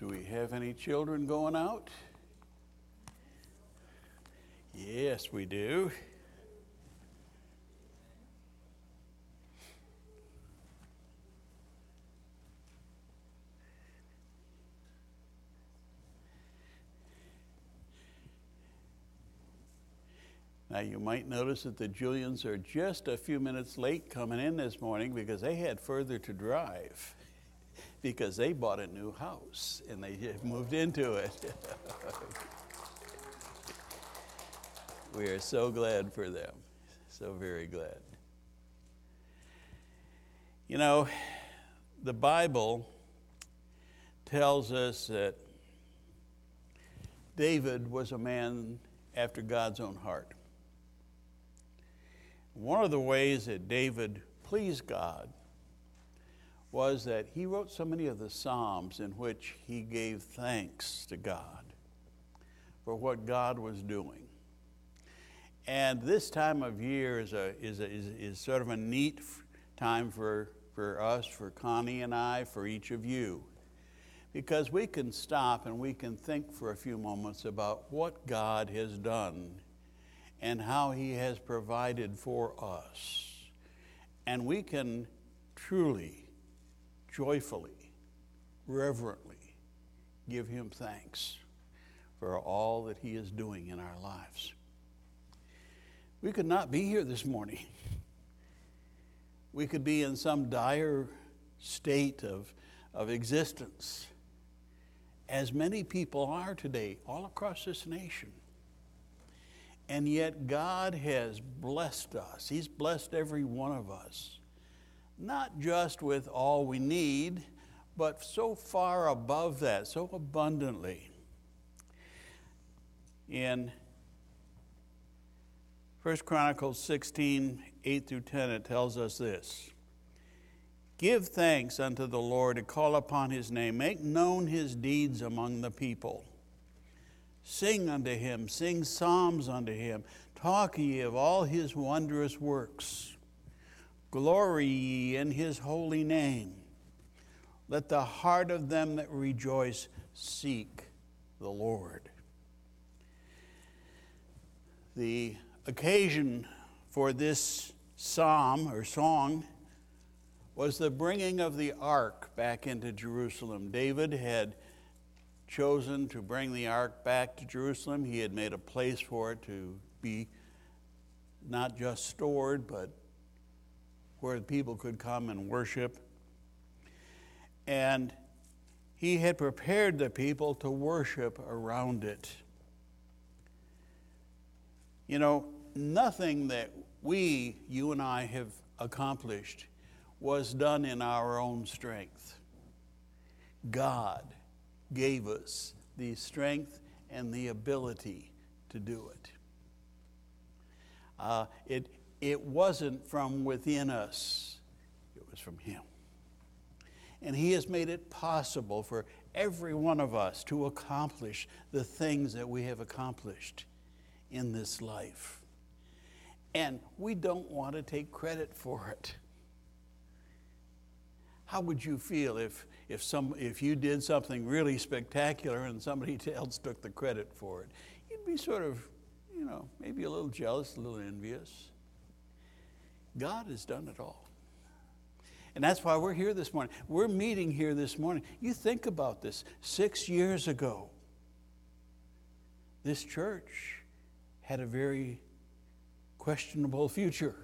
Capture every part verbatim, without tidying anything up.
Do we have any children going out? Yes, we do. Now you might notice that the Julians are just a few minutes late coming in this morning because they had further to drive because they bought a new house and they moved into it. We are so glad for them, so very glad. You know, the Bible tells us that David was a man after God's own heart. One of the ways that David pleased God was that he wrote so many of the Psalms in which he gave thanks to God for what God was doing. And this time of year is a is a, is, is sort of a neat time for, for us, for Connie and I, for each of you, because we can stop and we can think for a few moments about what God has done and how he has provided for us. And we can truly, joyfully, reverently give him thanks for all that he is doing in our lives. We could not be here this morning. We could be in some dire state of, of existence, as many people are today all across this nation. And yet God has blessed us. He's blessed every one of us, not just with all we need, but so far above that, so abundantly. In First Chronicles sixteen, eight through ten, it tells us this: Give thanks unto the Lord and call upon his name. Make known his deeds among the people. Sing unto him, sing psalms unto him. Talk ye of all his wondrous works. Glory ye in his holy name. Let the heart of them that rejoice seek the Lord. The occasion for this psalm or song was the bringing of the ark back into Jerusalem. David had chosen to bring the ark back to Jerusalem. He had made a place for it to be not just stored, but where people could come and worship. And he had prepared the people to worship around it. You know, nothing that we, you and I, have accomplished was done in our own strength. God gave us the strength and the ability to do it. Uh, it, it wasn't from within us, it was from him. And he has made it possible for every one of us to accomplish the things that we have accomplished in this life. And we don't want to take credit for it. How would you feel if if some if you did something really spectacular and somebody else took the credit for it? You'd be sort of, you know, maybe a little jealous, a little envious. God has done it all. And that's why we're here this morning. We're meeting here this morning. You think about this. Six years ago, this church had a very questionable future.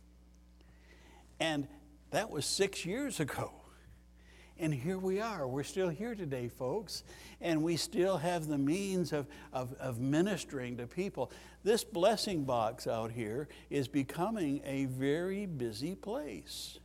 And that was six years ago. And here we are. We're still here today, folks. And we still have the means of, of, of ministering to people. This blessing box out here is becoming a very busy place.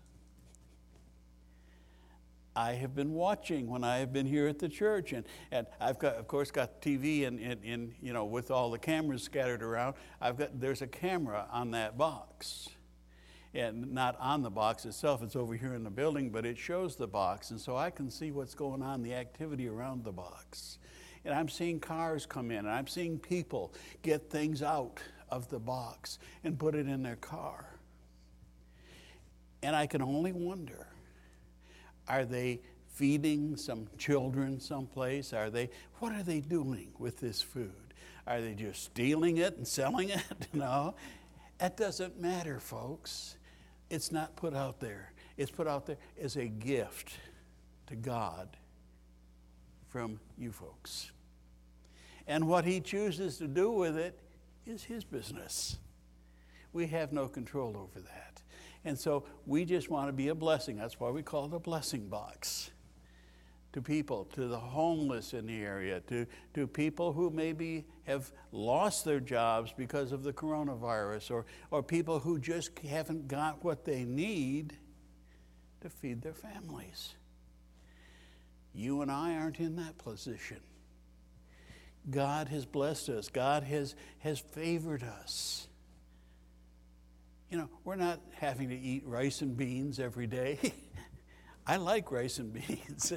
I have been watching when I have been here at the church, and, and I've got, of course, got T V and, and, and you know, with all the cameras scattered around. I've got there's a camera on that box, and not on the box itself. It's over here in the building, but it shows the box, and so I can see what's going on, the activity around the box. And I'm seeing cars come in, and I'm seeing people get things out of the box and put it in their car. And I can only wonder, are they feeding some children someplace? Are they, what are they doing with this food? Are they just stealing it and selling it? No, that doesn't matter, folks. It's not put out there. It's put out there as a gift to God from you folks. And what he chooses to do with it is his business. We have no control over that. And so we just want to be a blessing. That's why we call it a blessing box. To people, to the homeless in the area, to, to people who maybe have lost their jobs because of the coronavirus, or, or people who just haven't got what they need to feed their families. You and I aren't in that position. God has blessed us. God has, has favored us. You know, we're not having to eat rice and beans every day. I like rice and beans.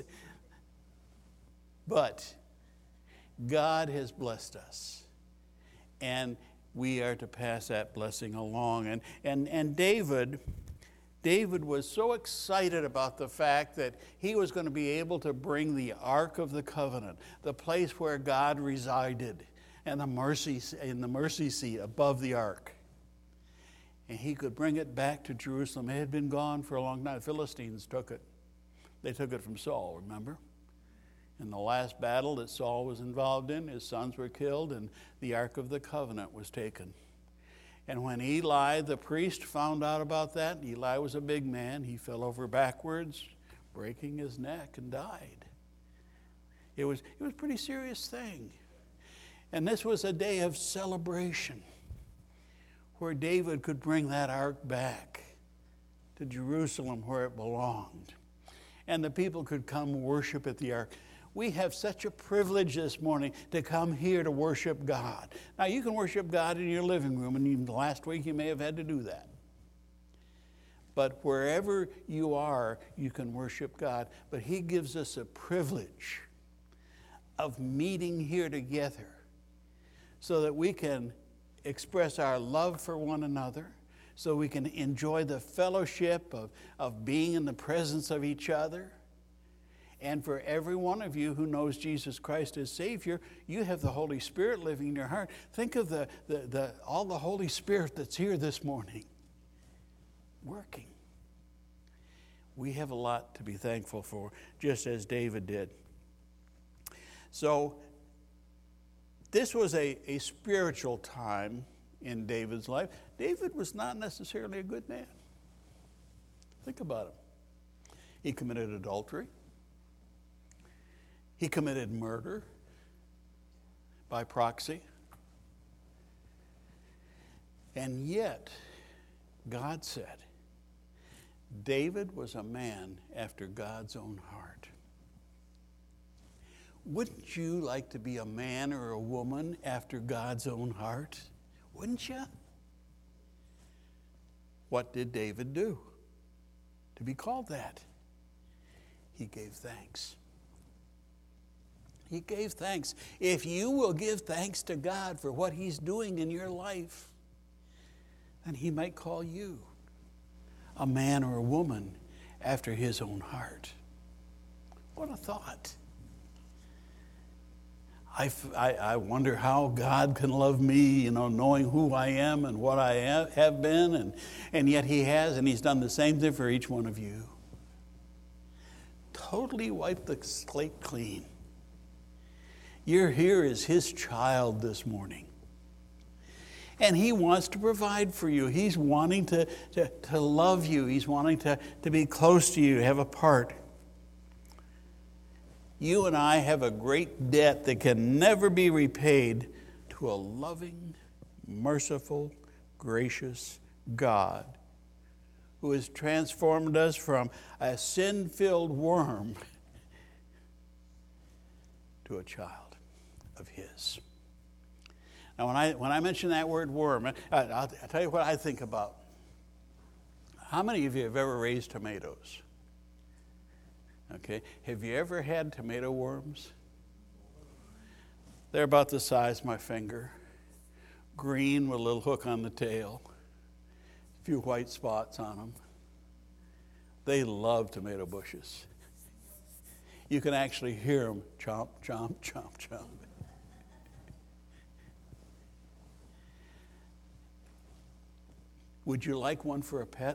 But God has blessed us, and we are to pass that blessing along. And, and, and David, David was so excited about the fact that he was going to be able to bring the Ark of the Covenant, the place where God resided, and the mercy, in the mercy seat above the Ark. And he could bring it back to Jerusalem. It had been gone for a long time. The Philistines took it. They took it from Saul, remember? In the last battle that Saul was involved in, his sons were killed, and the Ark of the Covenant was taken. And when Eli, the priest, found out about that, Eli was a big man, he fell over backwards, breaking his neck, and died. It was, it was a pretty serious thing. And this was a day of celebration where David could bring that ark back to Jerusalem where it belonged. And the people could come worship at the ark. We have such a privilege this morning to come here to worship God. Now, you can worship God in your living room, and even last week you may have had to do that. But wherever you are, you can worship God. But he gives us a privilege of meeting here together so that we can express our love for one another, so we can enjoy the fellowship of, of being in the presence of each other. And for every one of you who knows Jesus Christ as Savior, you have the Holy Spirit living in your heart. Think of the, the, the, all the Holy Spirit that's here this morning working. We have a lot to be thankful for, just as David did. So this was a, a spiritual time in David's life. David was not necessarily a good man. Think about him. He committed adultery. He committed murder by proxy. And yet, God said, David was a man after God's own heart. Wouldn't you like to be a man or a woman after God's own heart? Wouldn't you? What did David do to be called that? He gave thanks. He gave thanks. If you will give thanks to God for what he's doing in your life, then he might call you a man or a woman after his own heart. What a thought. I, I, I wonder how God can love me, you know, knowing who I am and what I have been, and, and yet he has, and he's done the same thing for each one of you. Totally wiped the slate clean. You're here as his child this morning. And he wants to provide for you. He's wanting to, to, to love you. He's wanting to, to be close to you, have a part. You and I have a great debt that can never be repaid to a loving, merciful, gracious God who has transformed us from a sin-filled worm to a child of his. Now, when I when I mention that word worm, I, I'll, I'll tell you what I think about. How many of you have ever raised tomatoes? Okay, have you ever had tomato worms? They're about the size of my finger, green with a little hook on the tail, a few white spots on them. They love tomato bushes. you can actually hear them chomp, chomp, chomp, chomp. Would you like one for a pet?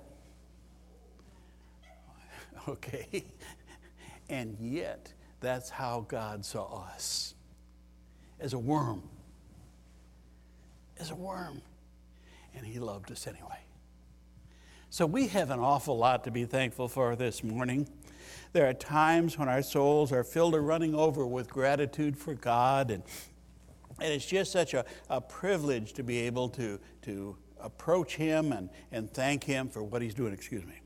Okay. And yet, that's how God saw us. As a worm. As a worm. And he loved us anyway. So we have an awful lot to be thankful for this morning. There are times when our souls are filled to running over with gratitude for God. And, and it's just such a, a privilege to be able to, to approach him and, and thank him for what he's doing. Excuse me.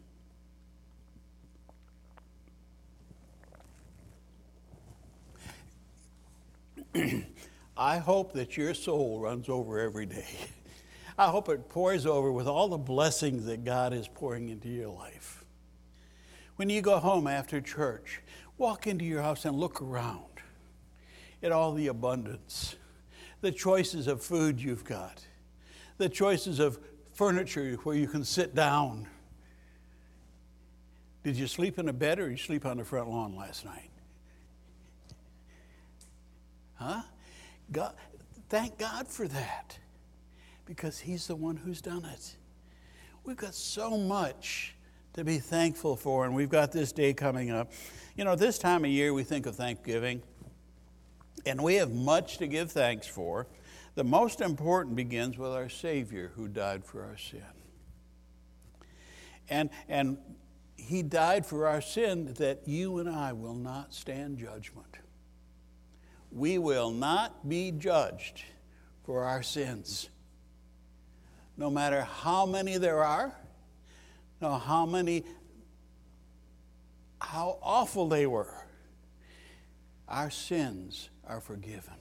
I hope that your soul runs over every day. I hope it pours over with all the blessings that God is pouring into your life. When you go home after church, walk into your house and look around at all the abundance, the choices of food you've got, the choices of furniture where you can sit down. Did you sleep in a bed or did you sleep on the front lawn last night? Huh? God, thank God for that, because he's the one who's done it. We've got so much to be thankful for, and we've got this day coming up. You know, this time of year we think of Thanksgiving, and we have much to give thanks for. The most important begins with our Savior who died for our sin. And, and he died for our sin that you and I will not stand judgment. We will not be judged for our sins. No matter how many there are, no how many, how awful they were, our sins are forgiven.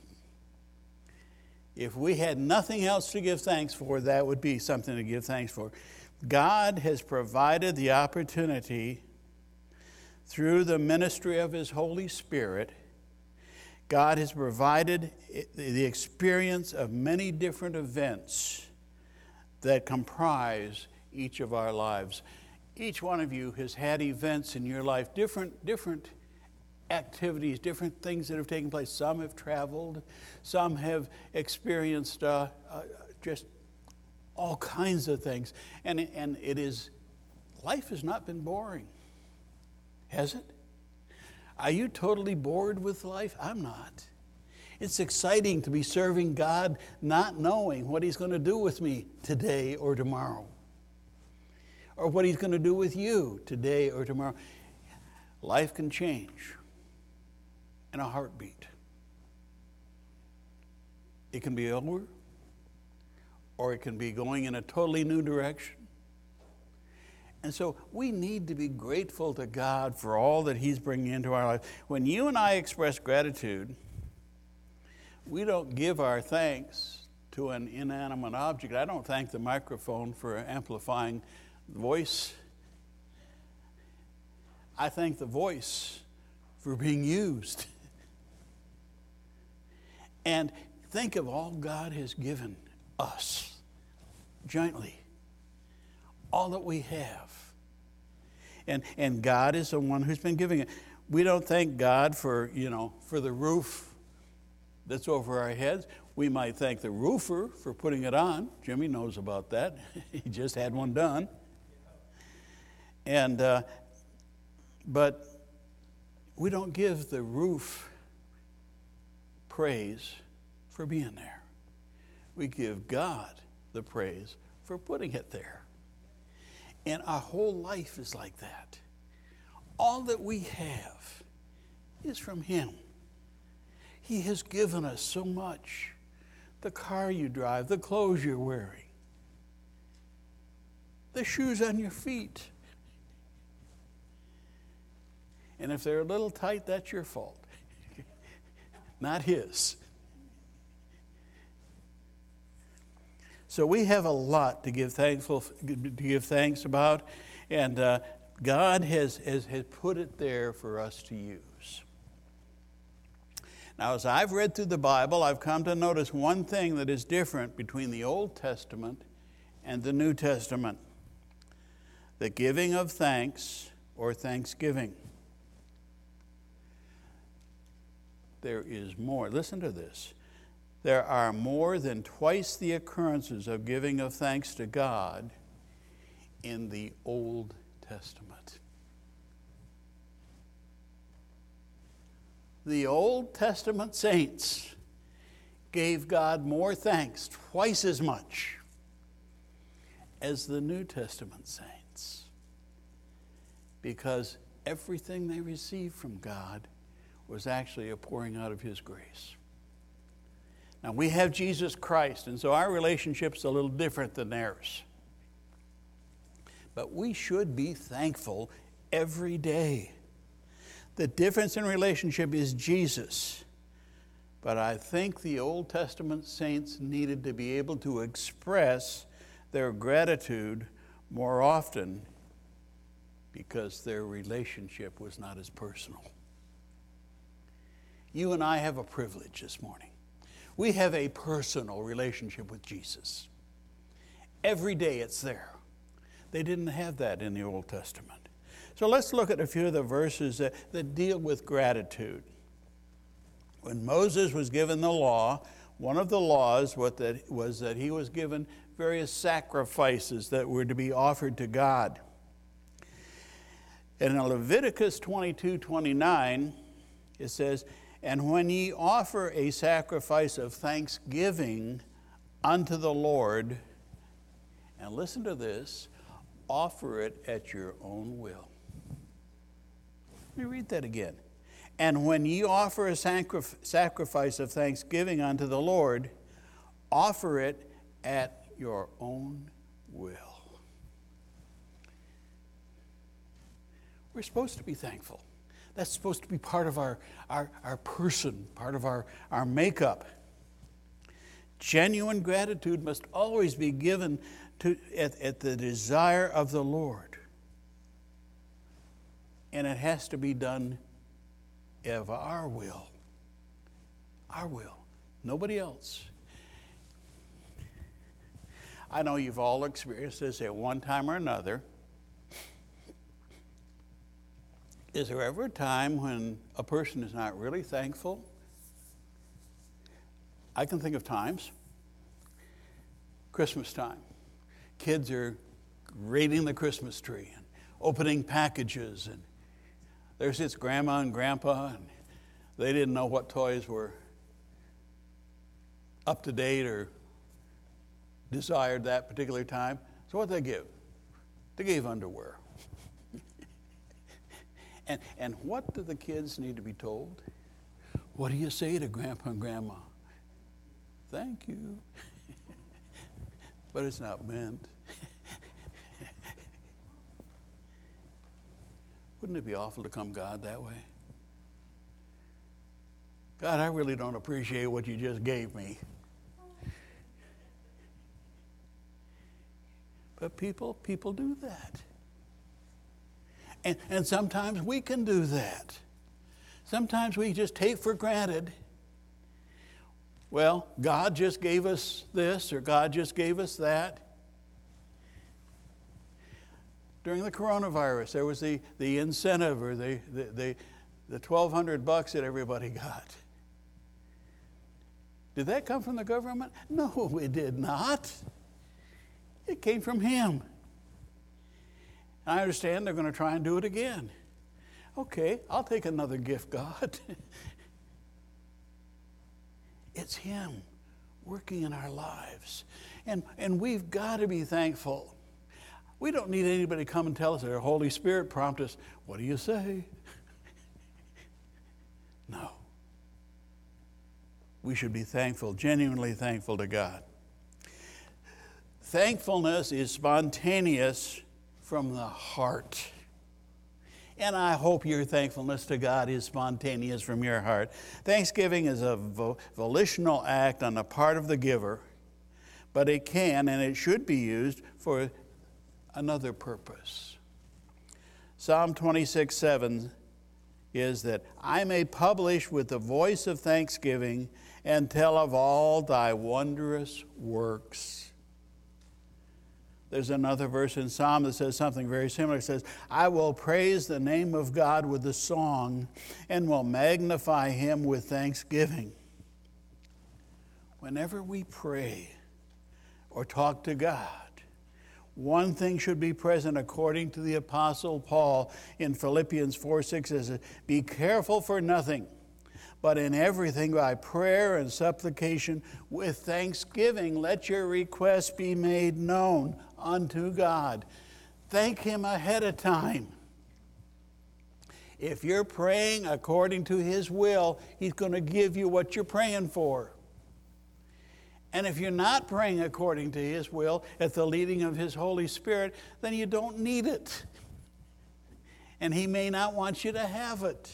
If we had nothing else to give thanks for, that would be something to give thanks for. God has provided the opportunity through the ministry of his Holy Spirit. God has provided the experience of many different events that comprise each of our lives. Each one of you has had events in your life, different, different activities, different things that have taken place. Some have traveled, some have experienced uh, uh, just all kinds of things. And, and it is, life has not been boring, has it? Are you totally bored with life? I'm not. It's exciting to be serving God, not knowing what he's going to do with me today or tomorrow, or what he's going to do with you today or tomorrow. Life can change in a heartbeat. It can be over, or it can be going in a totally new direction. And so we need to be grateful to God for all that he's bringing into our life. When you and I express gratitude, we don't give our thanks to an inanimate object. I don't thank the microphone for amplifying the voice. I thank the voice for being used. And think of all God has given us jointly. All that we have. And, and God is the one who's been giving it. We don't thank God for, you know, for the roof that's over our heads. We might thank the roofer for putting it on. Jimmy knows about that. He just had one done. And, uh, but we don't give the roof praise for being there. We give God the praise for putting it there. And our whole life is like that. All that we have is from him. He has given us so much. The car you drive, the clothes you're wearing, the shoes on your feet. And if they're a little tight, that's your fault, not his. So we have a lot to give thankful to give thanks about, and uh, God has, has has put it there for us to use. Now, as I've read through the Bible, I've come to notice one thing that is different between the Old Testament and the New Testament: the giving of thanks or thanksgiving. there is more. Listen to this. There are more than twice the occurrences of giving of thanks to God in the Old Testament. The Old Testament saints gave God more thanks, twice as much, as the New Testament saints, because everything they received from God was actually a pouring out of His grace. Now, we have Jesus Christ, and so our relationship's a little different than theirs. But we should be thankful every day. The difference in relationship is Jesus. But I think the Old Testament saints needed to be able to express their gratitude more often because their relationship was not as personal. You and I have a privilege this morning. We have a personal relationship with Jesus. Every day it's there. They didn't have that in the Old Testament. So let's look at a few of the verses that, that deal with gratitude. When Moses was given the law, one of the laws what that was that he was given various sacrifices that were to be offered to God. And in Leviticus twenty-two twenty-nine, it says, "And when ye offer a sacrifice of thanksgiving unto the Lord," and listen to this, "offer it at your own will." Let me read that again. "And when ye offer a sacrif- sacrifice of thanksgiving unto the Lord, offer it at your own will." We're supposed to be thankful. That's supposed to be part of our, our, our person, part of our, our makeup. Genuine gratitude must always be given to, at, at the desire of the Lord. And it has to be done of our will. Our will. Nobody else. I know you've all experienced this at one time or another. Is there ever a time when a person is not really thankful? I can think of times. Christmas time. Kids are raiding the Christmas tree and opening packages, and there sits Grandma and Grandpa, and they didn't know what toys were up to date or desired that particular time. So what did they give? They gave underwear. and, and what do the kids need to be told? What do you say to Grandpa and Grandma? Thank you. But it's not meant. Wouldn't it be awful to come God that way? God, I really don't appreciate what you just gave me. But people, people do that. And, and sometimes we can do that. Sometimes we just take for granted, well, God just gave us this or God just gave us that. During the coronavirus, there was the, the incentive or the, the, the, the twelve hundred bucks that everybody got. Did that come from the government? No, it did not. It came from Him. I understand they're going to try and do it again. Okay, I'll take another gift, God. It's Him working in our lives. And, and we've got to be thankful. We don't need anybody to come and tell us, or the Holy Spirit prompt us, what do you say? No. We should be thankful, genuinely thankful to God. Thankfulness is spontaneous from the heart. And I hope your thankfulness to God is spontaneous from your heart. Thanksgiving is a vo- volitional act on the part of the giver, but it can and it should be used for another purpose. Psalm twenty-six seven is that I may publish with the voice of thanksgiving and tell of all thy wondrous works. There's another verse in Psalm that says something very similar. It says, I will praise the name of God with a song and will magnify him with thanksgiving. Whenever we pray or talk to God, one thing should be present according to the Apostle Paul in Philippians four six. It says, be careful for nothing, but in everything by prayer and supplication with thanksgiving, let your requests be made known unto God. Thank him ahead of time. If you're praying according to his will, he's going to give you what you're praying for. And if you're not praying according to his will at the leading of his Holy Spirit, then you don't need it. And he may not want you to have it.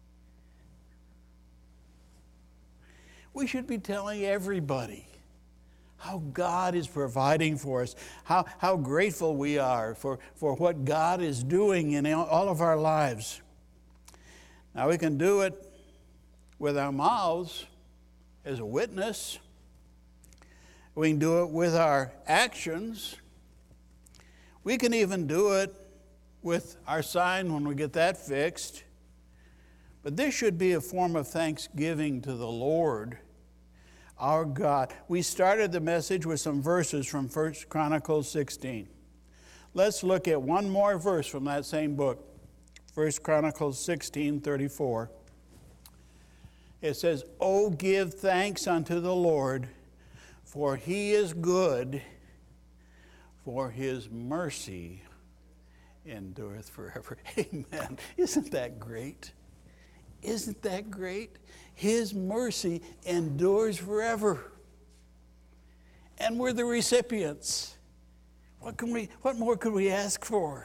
We should be telling everybody how God is providing for us, how, how grateful we are for, for what God is doing in all of our lives. Now we can do it with our mouths as a witness. We can do it with our actions. We can even do it with our sign when we get that fixed. But this should be a form of thanksgiving to the Lord, our God. We started the message with some verses from First Chronicles sixteen. Let's look at one more verse from that same book, First Chronicles sixteen thirty-four. It says, O give thanks unto the Lord, for he is good, for his mercy endureth forever. Amen. Isn't that great? Isn't that great? His mercy endures forever. And we're the recipients. What can we, what more could we ask for?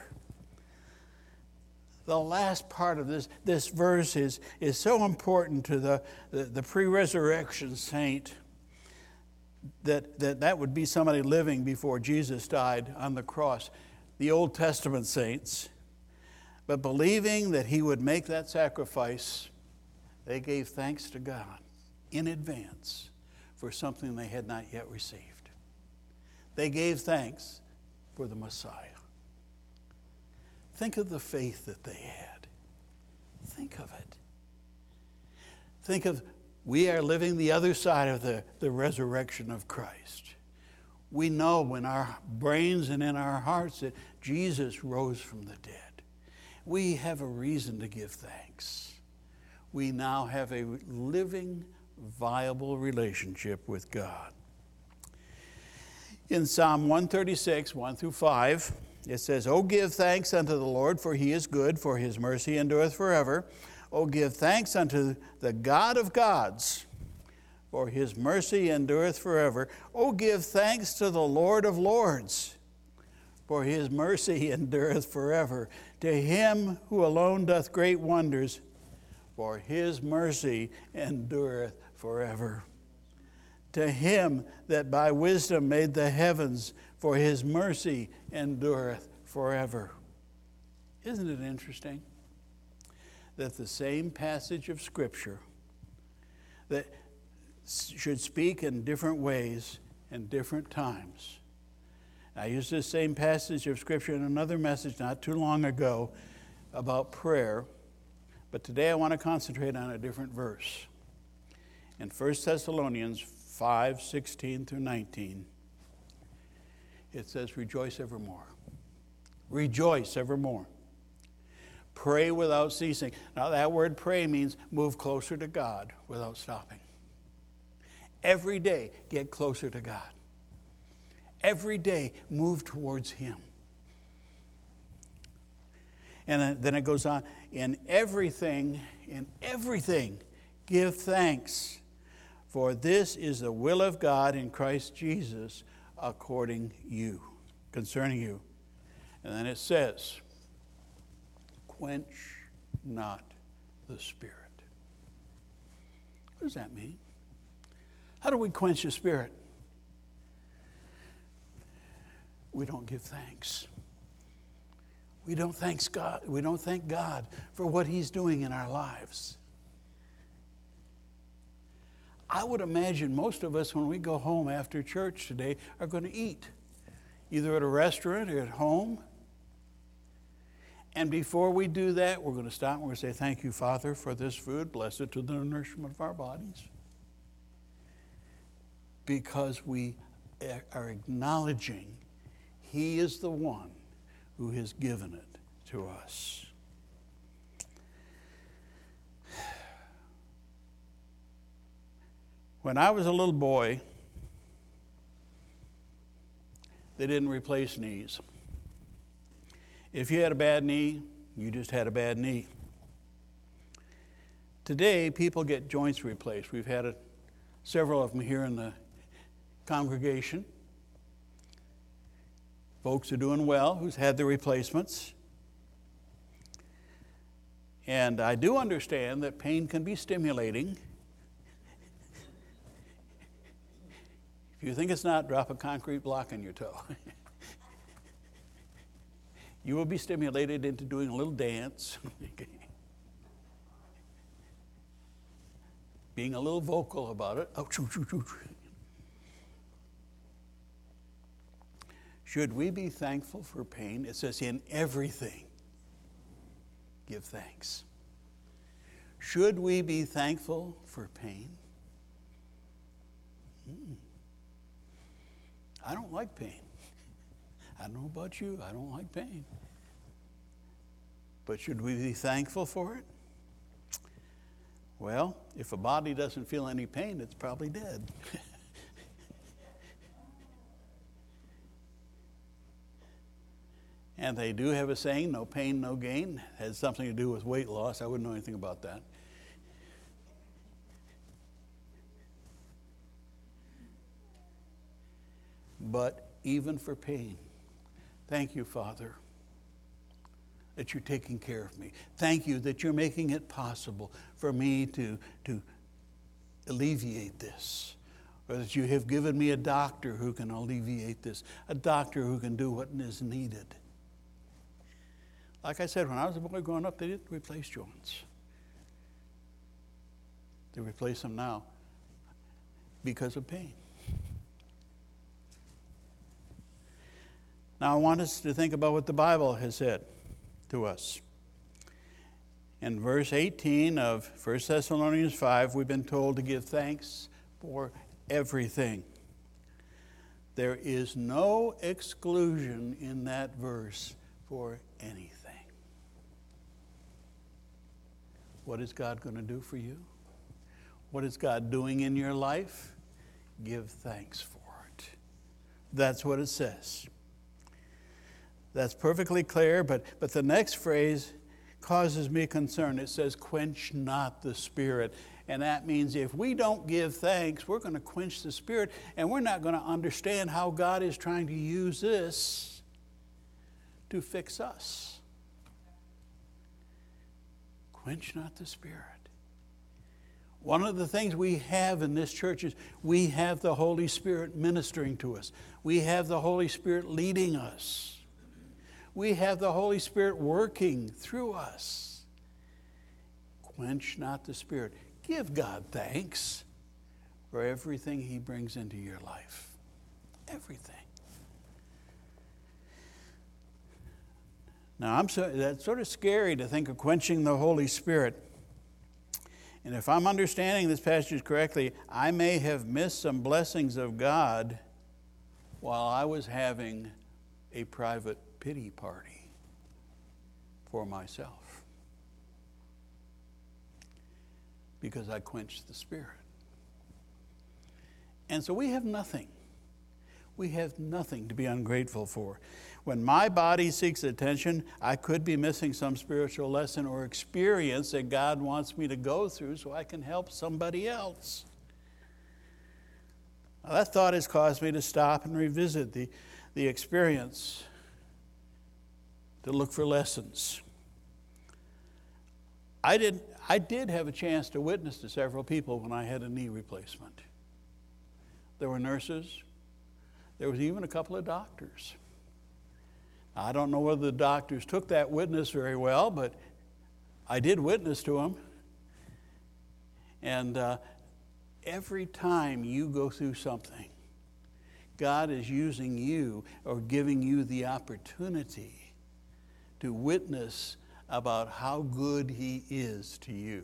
The last part of this, this verse is, is so important to the, the, the pre-resurrection saint. That, that that would be somebody living before Jesus died on the cross, the Old Testament saints. But believing that he would make that sacrifice, they gave thanks to God in advance for something they had not yet received. They gave thanks for the Messiah. Think of the faith that they had. Think of it. Think of We are living the other side of the, the resurrection of Christ. We know in our brains and in our hearts that Jesus rose from the dead. We have a reason to give thanks. We now have a living, viable relationship with God. In Psalm one thirty-six, one through five, it says, O give thanks unto the Lord, for he is good, for his mercy endureth forever. O give thanks unto the God of gods, for his mercy endureth forever. O give thanks to the Lord of lords, for his mercy endureth forever. To him who alone doth great wonders, for his mercy endureth forever. To him that by wisdom made the heavens, for his mercy endureth forever. Isn't it interesting that the same passage of Scripture that should speak in different ways and different times? I used this same passage of Scripture in another message not too long ago about prayer, but today I want to concentrate on a different verse. In First Thessalonians five, sixteen through nineteen, it says, rejoice evermore. Rejoice evermore. Pray without ceasing. Now that word pray means move closer to God without stopping. Every day, get closer to God. Every day, move towards him. And then it goes on, in everything, in everything, give thanks, for this is the will of God in Christ Jesus according you, concerning you. And then it says, quench not the Spirit. What does that mean? How do we quench the Spirit? We don't give thanks. We don't thanks God. We don't thank God for what he's doing in our lives. I would imagine most of us, when we go home after church today, are going to eat. either at a restaurant or at home. And before we do that, we're going to stop and we're going to say, thank you, Father, for this food. Bless it to the nourishment of our bodies. Because we are acknowledging He is the one who has given it to us. When I was a little boy, they didn't replace knees. If you had a bad knee, you just had a bad knee. Today, people get joints replaced. We've had a, several of them here in the congregation. Folks are doing well who's had the replacements. And I do understand that pain can be stimulating. If you think it's not, drop a concrete block on your toe. You will be stimulated into doing a little dance. Being a little vocal about it. Oh, choo, choo, choo. Should we be thankful for pain? It says, in everything, give thanks. Should we be thankful for pain? Hmm. I don't like pain. I don't know about you, I don't like pain. But should we be thankful for it? Well, if a body doesn't feel any pain, it's probably dead. And they do have a saying, no pain, no gain. It has something to do with weight loss. I wouldn't know anything about that. But even for pain, thank you, Father, that you're taking care of me. Thank you that you're making it possible for me to, to alleviate this. Or that you have given me a doctor who can alleviate this, a doctor who can do what is needed. Like I said, when I was a boy growing up, they didn't replace joints. They replace them now because of pain. Now, I want us to think about what the Bible has said to us. In verse eighteen of First Thessalonians five, we've been told to give thanks for everything. There is no exclusion in that verse for anything. What is God going to do for you? What is God doing in your life? Give thanks for it. That's what it says. That's perfectly clear, but, but the next phrase causes me concern. It says, quench not the Spirit. And that means if we don't give thanks, we're going to quench the Spirit, and we're not going to understand how God is trying to use this to fix us. Quench not the Spirit. One of the things we have in this church is we have the Holy Spirit ministering to us. We have the Holy Spirit leading us. We have the Holy Spirit working through us. Quench not the Spirit. Give God thanks for everything He brings into your life. Everything. Now, I'm so, that's sort of scary to think of quenching the Holy Spirit. And if I'm understanding this passage correctly, I may have missed some blessings of God while I was having a private pity party for myself. Because I quenched the Spirit. And so we have nothing. We have nothing to be ungrateful for. When my body seeks attention, I could be missing some spiritual lesson or experience that God wants me to go through so I can help somebody else. Now, that thought has caused me to stop and revisit the, the experience, to look for lessons. I did, I did have a chance to witness to several people when I had a knee replacement. There were nurses. There was even a couple of doctors. I don't know whether the doctors took that witness very well, but I did witness to them. And uh, every time you go through something, God is using you or giving you the opportunity to witness about how good He is to you.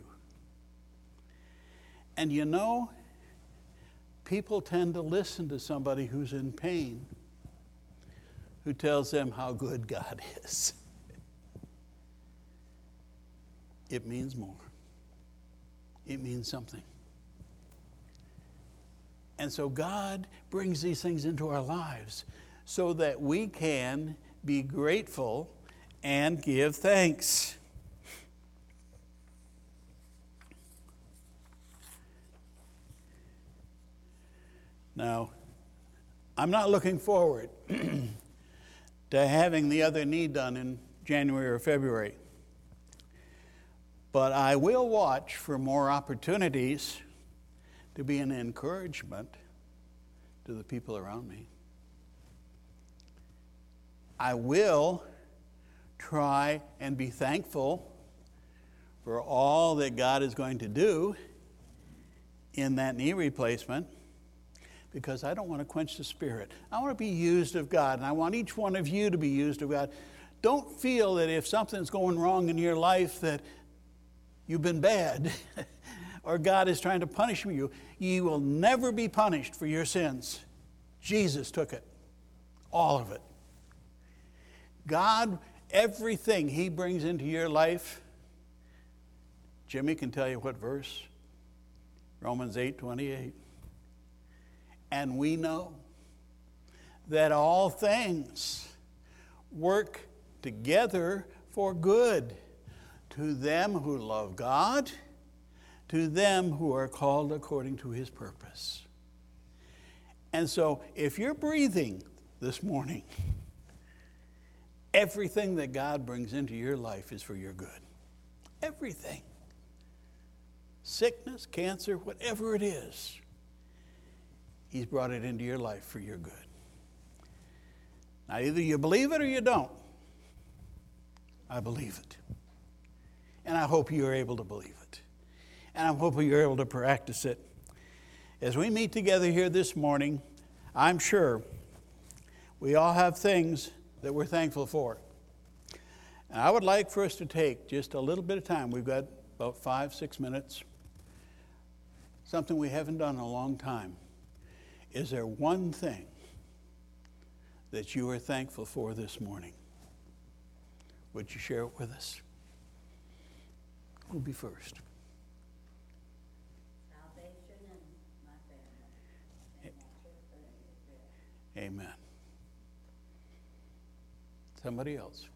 And you know, people tend to listen to somebody who's in pain, who tells them how good God is. It means more. It means something. And so God brings these things into our lives so that we can be grateful and give thanks. Now, I'm not looking forward to having the other knee done in January or February. But I will watch for more opportunities to be an encouragement to the people around me. I will try and be thankful for all that God is going to do in that knee replacement, because I don't want to quench the Spirit. I want to be used of God, and I want each one of you to be used of God. Don't feel that if something's going wrong in your life that you've been bad or God is trying to punish you. You will never be punished for your sins. Jesus took it, all of it. God, everything He brings into your life, Jimmy can tell you what verse, Romans eight twenty-eight. And we know that all things work together for good to them who love God, to them who are called according to His purpose. And so if you're breathing this morning, everything that God brings into your life is for your good. Everything. Sickness, cancer, whatever it is, He's brought it into your life for your good. Now, either you believe it or you don't. I believe it. And I hope you're able to believe it. And I'm hoping you're able to practice it. As we meet together here this morning, I'm sure we all have things that we're thankful for. And I would like for us to take just a little bit of time. We've got about five, six minutes. Something we haven't done in a long time. Is there one thing that you are thankful for this morning? Would you share it with us? Who'll be first? Salvation and my family. Amen. Somebody else.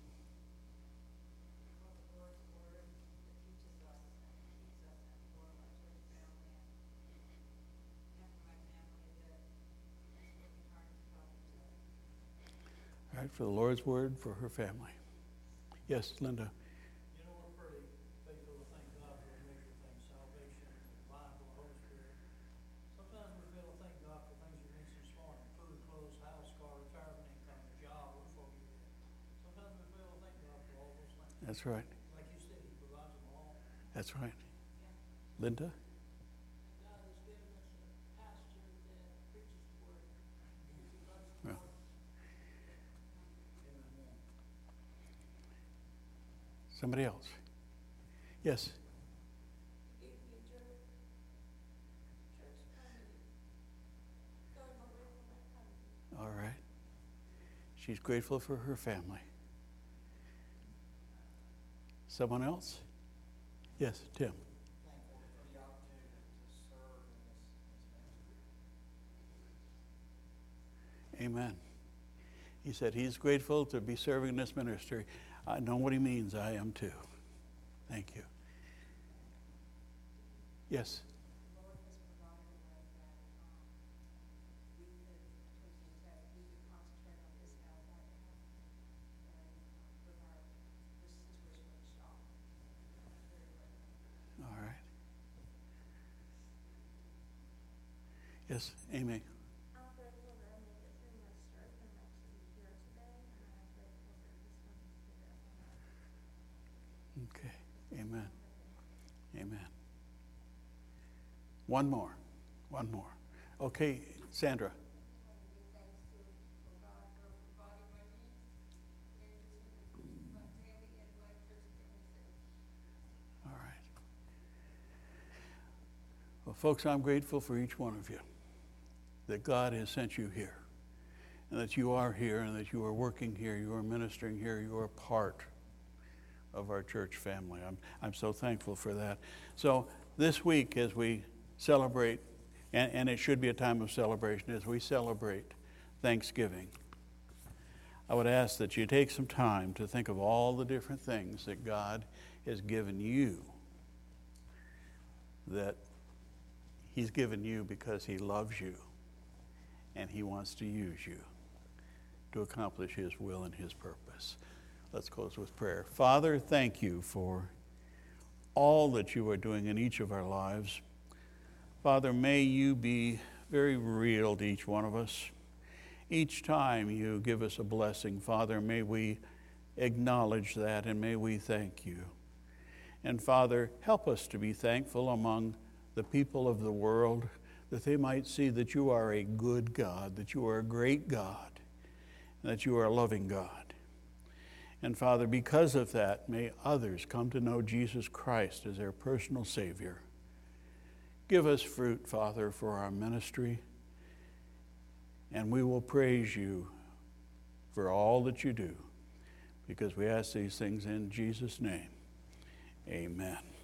All right, for the Lord's word for her family. Yes, Linda. You know, we're pretty faithful to thank God for a major things, salvation, the Bible, the Holy Spirit. Sometimes we feel to thank God for things you mentioned this morning: food, clothes, house, car, retirement income, a job, what for you. Sometimes we feel to thank God for all those things. That's right. Like you said, He provides them all. That's right. Linda? God has given us a pastor that preaches the word. He loves the Well. Lord. Somebody else. Yes. Give you church, church family. So I'm grateful for that family. All right. She's grateful for her family. Someone else? Yes, Tim. Thankful for the opportunity to serve in this, this ministry. Amen. He said he's grateful to be serving in this ministry. I know what he means. I am too. Thank you. Yes. The Lord has provided a way that um, we could, we could, we could concentrate on this house right now and um, put our, this situation in stop. Very grateful. All right. Yes, Amy. I'm grateful that I made it through my stroke and I'm actually here today, and I'm grateful that He's going to do that in my life. Okay. Amen. Amen. One more. One more. Okay, Sandra. I want to give thanks Well, folks, I'm grateful for each one of you, that God has sent you here, and that you are here, and that you are working here, you are ministering here, you are part of our church family. I'm, I'm so thankful for that. So this week, as we celebrate, and, and it should be a time of celebration, as we celebrate Thanksgiving, I would ask that you take some time to think of all the different things that God has given you, that He's given you because He loves you and He wants to use you to accomplish His will and His purpose. Let's close with prayer. Father, thank you for all that you are doing in each of our lives. Father, may you be very real to each one of us. Each time you give us a blessing, Father, may we acknowledge that and may we thank you. And Father, help us to be thankful among the people of the world, that they might see that you are a good God, that you are a great God, and that you are a loving God. And Father, because of that, may others come to know Jesus Christ as their personal Savior. Give us fruit, Father, for our ministry, and we will praise you for all that you do, because we ask these things in Jesus' name. Amen.